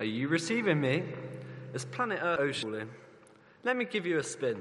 Are you receiving me? It's planet Earth ocean. Let me give you a spin.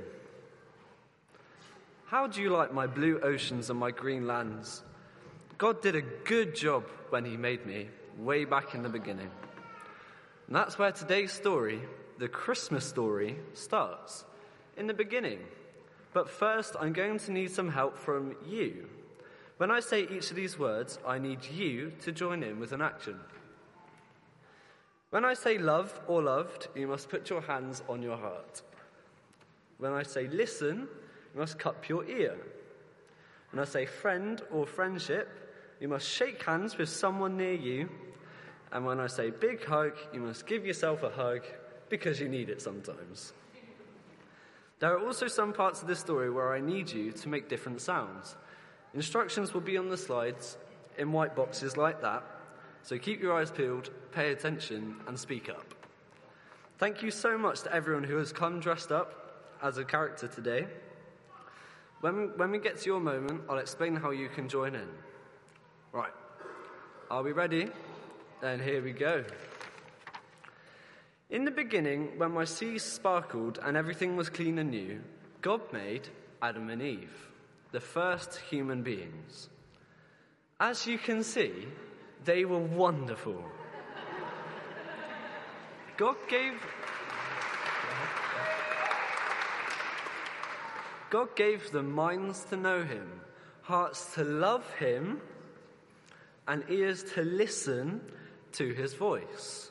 How do you like my blue oceans and my green lands? God did a good job when he made me, way back in the beginning. And that's where today's story, the Christmas story, starts. In the beginning. But first, I'm going to need some help from you. When I say each of these words, I need you to join in with an action. When I say love or loved, you must put your hands on your heart. When I say listen, you must cup your ear. When I say friend or friendship, you must shake hands with someone near you. And when I say big hug, you must give yourself a hug because you need it sometimes. There are also some parts of this story where I need you to make different sounds. Instructions will be on the slides in white boxes like that. So keep your eyes peeled, pay attention, and speak up. Thank you so much to everyone who has come dressed up as a character today. When we get to your moment, I'll explain how you can join in. Right. Are we ready? Then here we go. In the beginning, when my seas sparkled and everything was clean and new, God made Adam and Eve, the first human beings. As you can see, they were wonderful. God gave them minds to know him, hearts to love him, and ears to listen to his voice.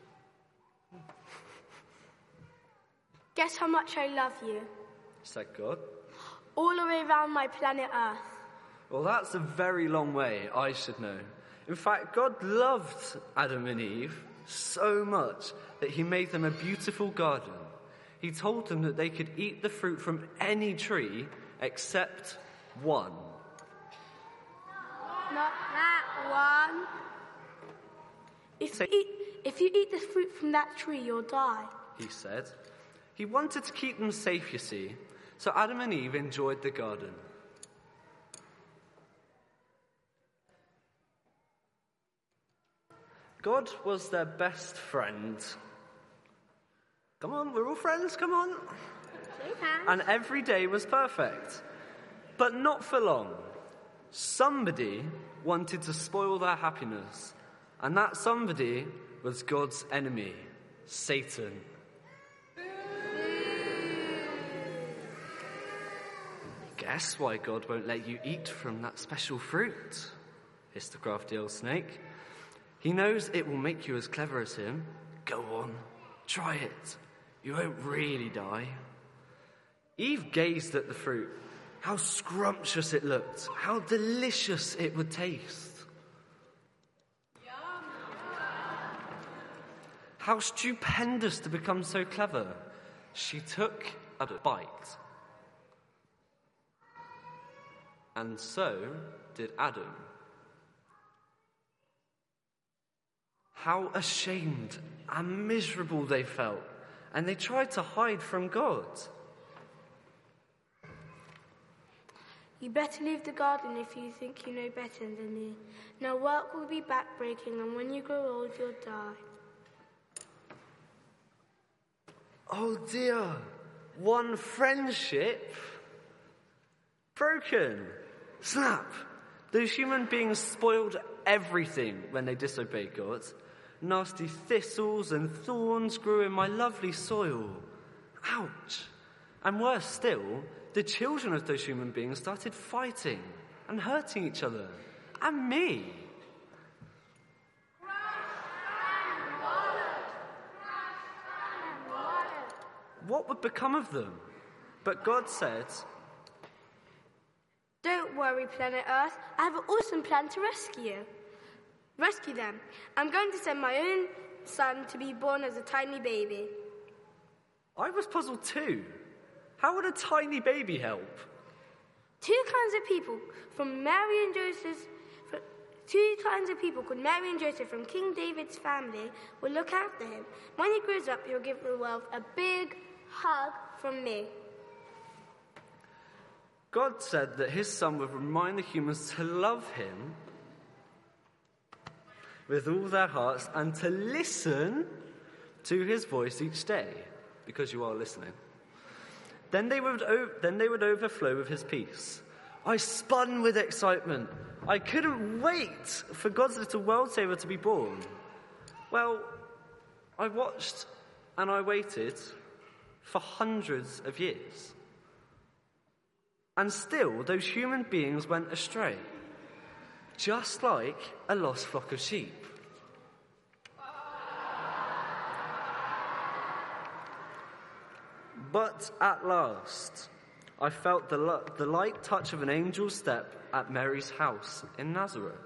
Guess how much I love you? Said God. All the way around my planet Earth. Well, that's a very long way, I should know. In fact, God loved Adam and Eve so much that he made them a beautiful garden. He told them that they could eat the fruit from any tree except one. Not that one. If you eat the fruit from that tree, you'll die, he said. He wanted to keep them safe, you see, so Adam and Eve enjoyed the garden. God was their best friend. Come on, we're all friends, come on. And every day was perfect. But not for long. Somebody wanted to spoil their happiness. And that somebody was God's enemy, Satan. Guess why God won't let you eat from that special fruit? Hissed the crafty old snake. He knows it will make you as clever as him. Go on, try it. You won't really die. Eve gazed at the fruit. How scrumptious it looked. How delicious it would taste. How stupendous to become so clever. She took a bite. And so did Adam. How ashamed and miserable they felt, and they tried to hide from God. You better leave the garden if you think you know better than me. Now work will be backbreaking, and when you grow old, you'll die. Oh dear, one friendship broken. Snap! Those human beings spoiled everything when they disobeyed God. Nasty thistles and thorns grew in my lovely soil. Ouch! And worse still, the children of those human beings started fighting and hurting each other. And me. What would become of them? But God said, Don't worry, planet Earth. I have an awesome plan to rescue them. I'm going to send my own son to be born as a tiny baby. I was puzzled too. How would a tiny baby help? Two kinds of people called Mary and Joseph from King David's family will look after him. When he grows up, he'll give the world a big hug from me. God said that his son would remind the humans to love him with all their hearts and to listen to his voice each day, because you are listening. Then they would overflow with his peace. I spun with excitement. I couldn't wait for God's little world saver to be born. Well, I watched and I waited for hundreds of years. And still, those human beings went astray, just like a lost flock of sheep. But at last, I felt the light touch of an angel's step at Mary's house in Nazareth.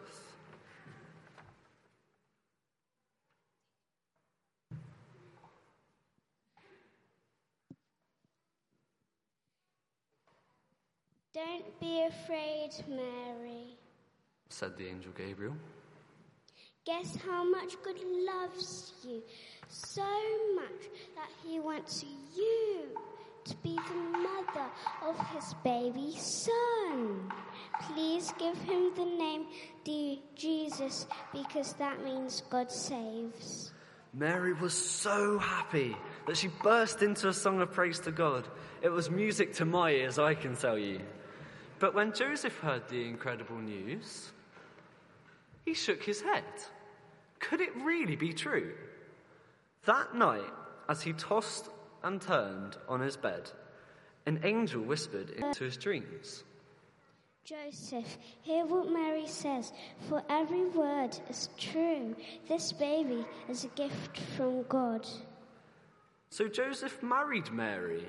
Don't be afraid, Mary, said the angel Gabriel. Guess how much God loves you so much that he wants you to be the mother of his baby son. Please give him the name Jesus, because that means God saves. Mary was so happy that she burst into a song of praise to God. It was music to my ears, I can tell you. But when Joseph heard the incredible news, he shook his head. Could it really be true? That night, as he tossed and turned on his bed, an angel whispered into his dreams. Joseph, hear what Mary says, for every word is true. This baby is a gift from God. So Joseph married Mary.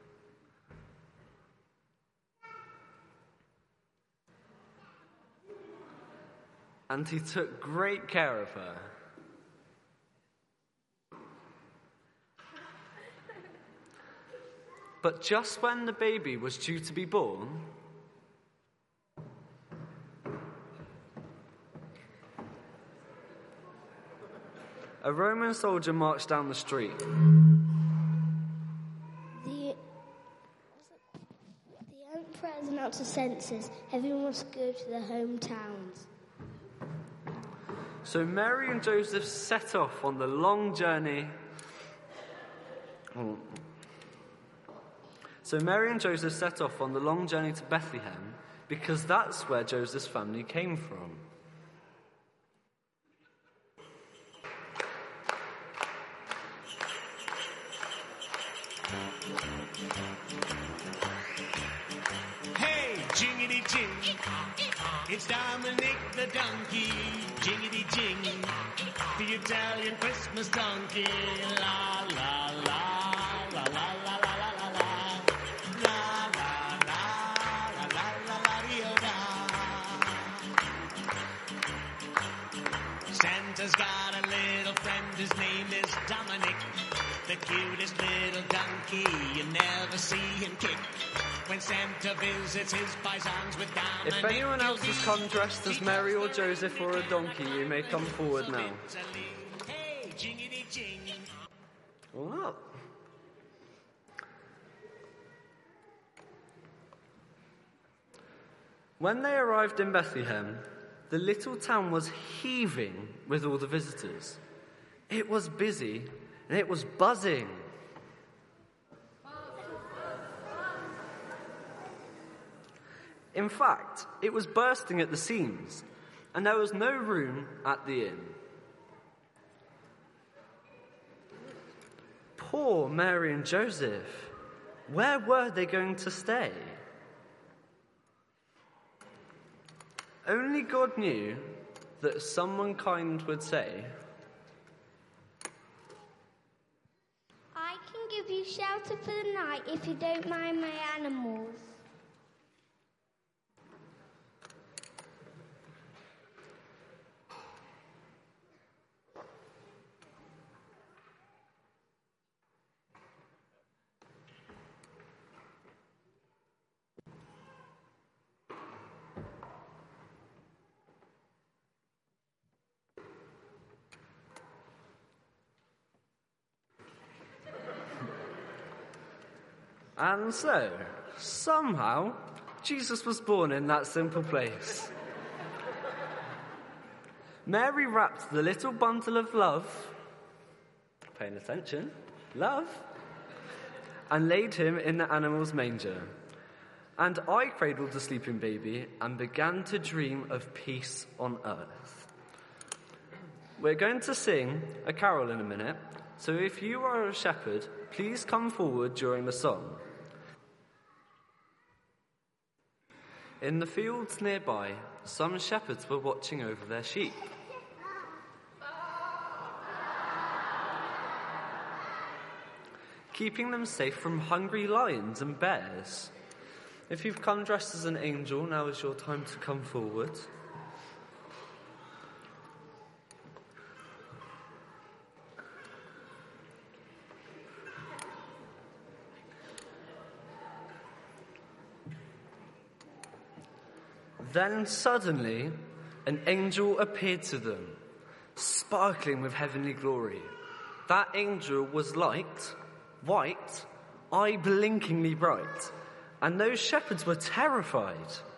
And he took great care of her. But just when the baby was due to be born, a Roman soldier marched down the street. The emperor has announced a census. Everyone must go to their hometowns. So Mary and Joseph set off on the long journey. To Bethlehem, because that's where Joseph's family came from. Hey, jingity jing, it's Dominic the donkey. Jingity jing, the Italian Christmas donkey. La la la, la la la la la la la. La la la, la la la la dee-o-da. Santa's got a little friend, his name is Dominic. The cutest little donkey, you never see him kick. When Santa visits his paisans with Dominic. If anyone else has come dressed as Mary or Joseph or a donkey, you may come forward now. Hey, jingity jing. Well, when they arrived in Bethlehem, the little town was heaving with all the visitors. It was busy and it was buzzing. In fact, it was bursting at the seams, and there was no room at the inn. Poor Mary and Joseph, where were they going to stay? Only God knew that someone kind would say, I can give you shelter for the night if you don't mind my animals. And so, somehow, Jesus was born in that simple place. Mary wrapped the little bundle of love, paying attention, love, and laid him in the animal's manger. And I cradled the sleeping baby and began to dream of peace on earth. We're going to sing a carol in a minute, so if you are a shepherd, please come forward during the song. In the fields nearby, some shepherds were watching over their sheep. Keeping them safe from hungry lions and bears. If you've come dressed as an angel, now is your time to come forward. Then suddenly, an angel appeared to them, sparkling with heavenly glory. That angel was light, white, eye-blinkingly bright, and those shepherds were terrified.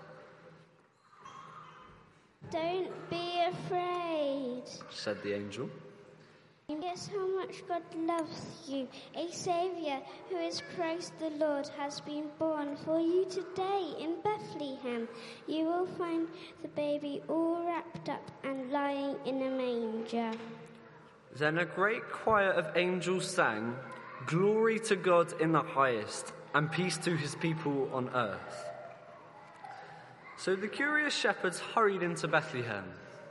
Don't be afraid, said the angel. Guess how much God loves you. A Saviour, who is Christ the Lord, has been born for you today in Bethlehem. You will find the baby all wrapped up and lying in a manger. Then a great choir of angels sang, "Glory to God in the highest, and peace to his people on earth." So the curious shepherds hurried into Bethlehem.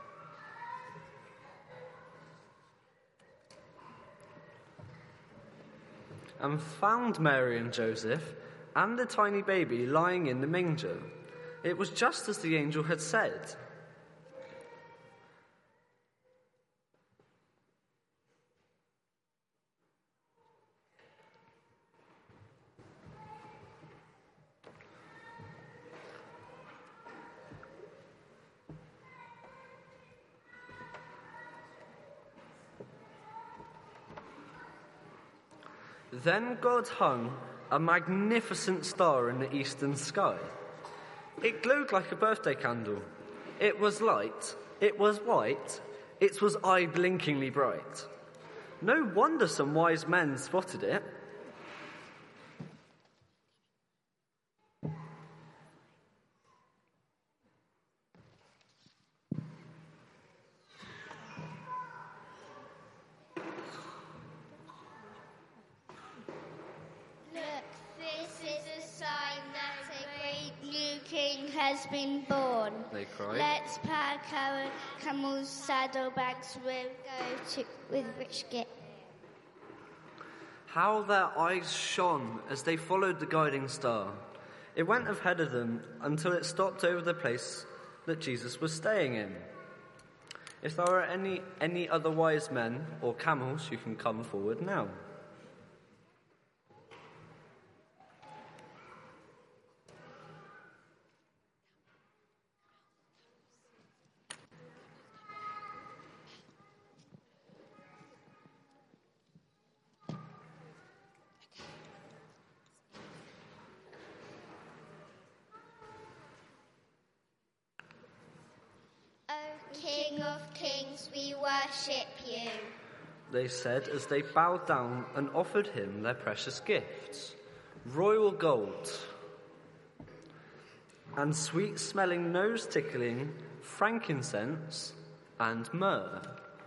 And found Mary and Joseph and the tiny baby lying in the manger. It was just as the angel had said. Then God hung a magnificent star in the eastern sky. It glowed like a birthday candle. It was light, it was white, it was eye-blinkingly bright. No wonder some wise men spotted it. Has been born. They cried. Let's pack our camels' saddlebags. We'll go with rich gifts. How their eyes shone as they followed the guiding star. It went ahead of them until it stopped over the place that Jesus was staying in. If there are any other wise men or camels, you can come forward now. King of Kings, we worship you, They said as they bowed down and offered him their precious gifts, royal gold and sweet-smelling, nose-tickling frankincense and myrrh.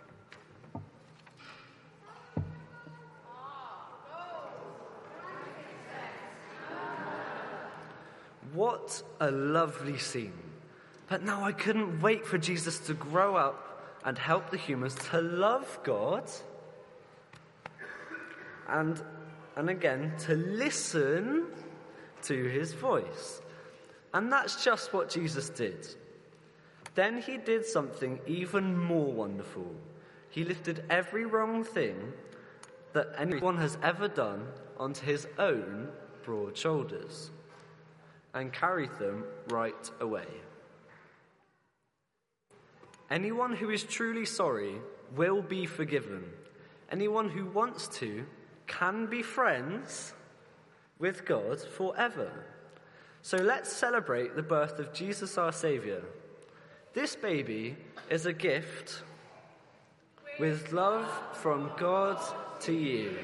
What a lovely scene. But now I couldn't wait for Jesus to grow up and help the humans to love God and again to listen to his voice. And that's just what Jesus did. Then he did something even more wonderful. He lifted every wrong thing that anyone has ever done onto his own broad shoulders and carried them right away. Anyone who is truly sorry will be forgiven. Anyone who wants to can be friends with God forever. So let's celebrate the birth of Jesus our Saviour. This baby is a gift with love from God to you.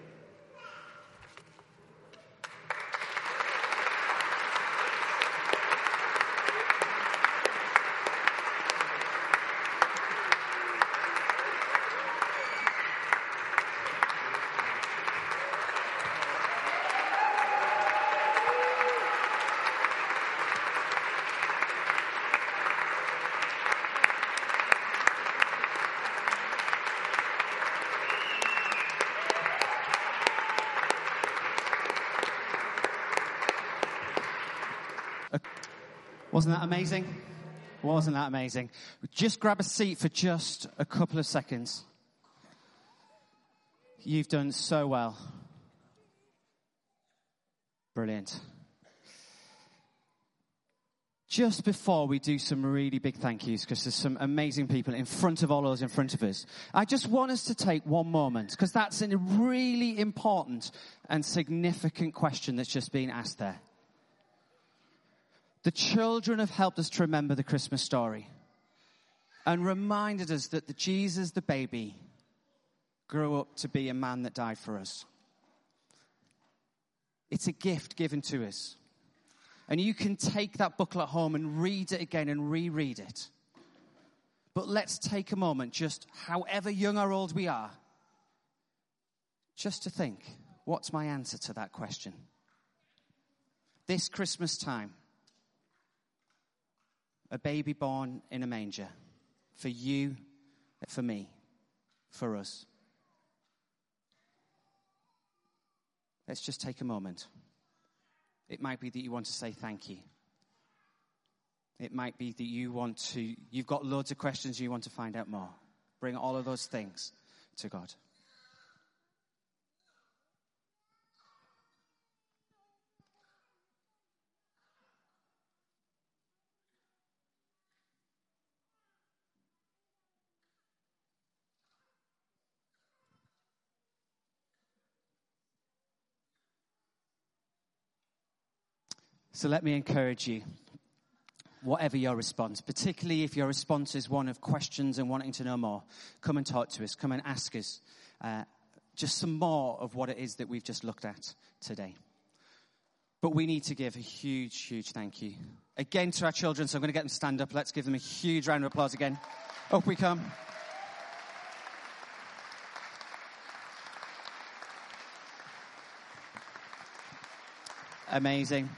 Wasn't that amazing? Wasn't that amazing? Just grab a seat for just a couple of seconds. You've done so well. Brilliant. Just before we do some really big thank yous, because there's some amazing people in front of all of us, in front of us, I just want us to take one moment, because that's a really important and significant question that's just been asked there. The children have helped us to remember the Christmas story and reminded us that the Jesus, the baby, grew up to be a man that died for us. It's a gift given to us. And you can take that booklet home and read it again and reread it. But let's take a moment, just however young or old we are, just to think, what's my answer to that question? This Christmas time, a baby born in a manger, for you, for me, for us. Let's just take a moment. It might be that you want to say thank you. It might be that you've got loads of questions you want to find out more. Bring all of those things to God. So let me encourage you, whatever your response, particularly if your response is one of questions and wanting to know more, come and talk to us, come and ask us just some more of what it is that we've just looked at today. But we need to give a huge, huge thank you again to our children, so I'm going to get them to stand up. Let's give them a huge round of applause again. Up we come. Amazing.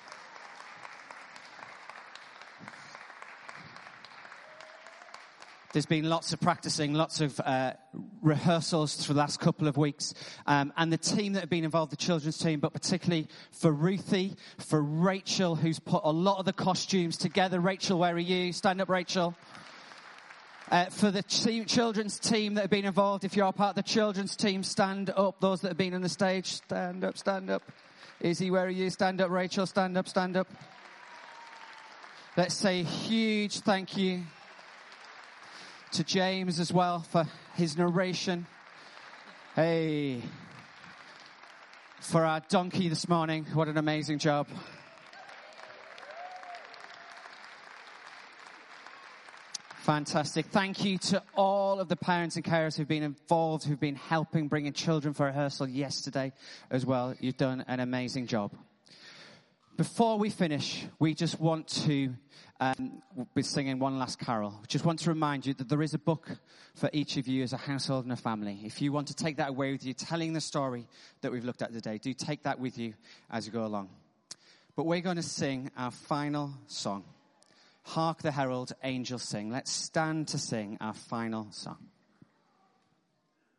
There's been lots of practicing, lots of rehearsals for the last couple of weeks. And the team that have been involved, the children's team, but particularly for Ruthie, for Rachel, who's put a lot of the costumes together. Rachel, where are you? Stand up, Rachel. For the children's team that have been involved, if you're part of the children's team, stand up. Those that have been on the stage, stand up, stand up. Izzy, where are you? Stand up, Rachel. Stand up, stand up. Let's say a huge thank you to James as well for his narration. Hey. For our donkey this morning. What an amazing job. Fantastic. Thank you to all of the parents and carers who've been involved, who've been helping bringing children for rehearsal yesterday as well. You've done an amazing job. Before we finish, we just want to be singing one last carol. We just want to remind you that there is a book for each of you as a household and a family. If you want to take that away with you, telling the story that we've looked at today, do take that with you as you go along. But we're going to sing our final song. Hark the herald angels sing. Let's stand to sing our final song.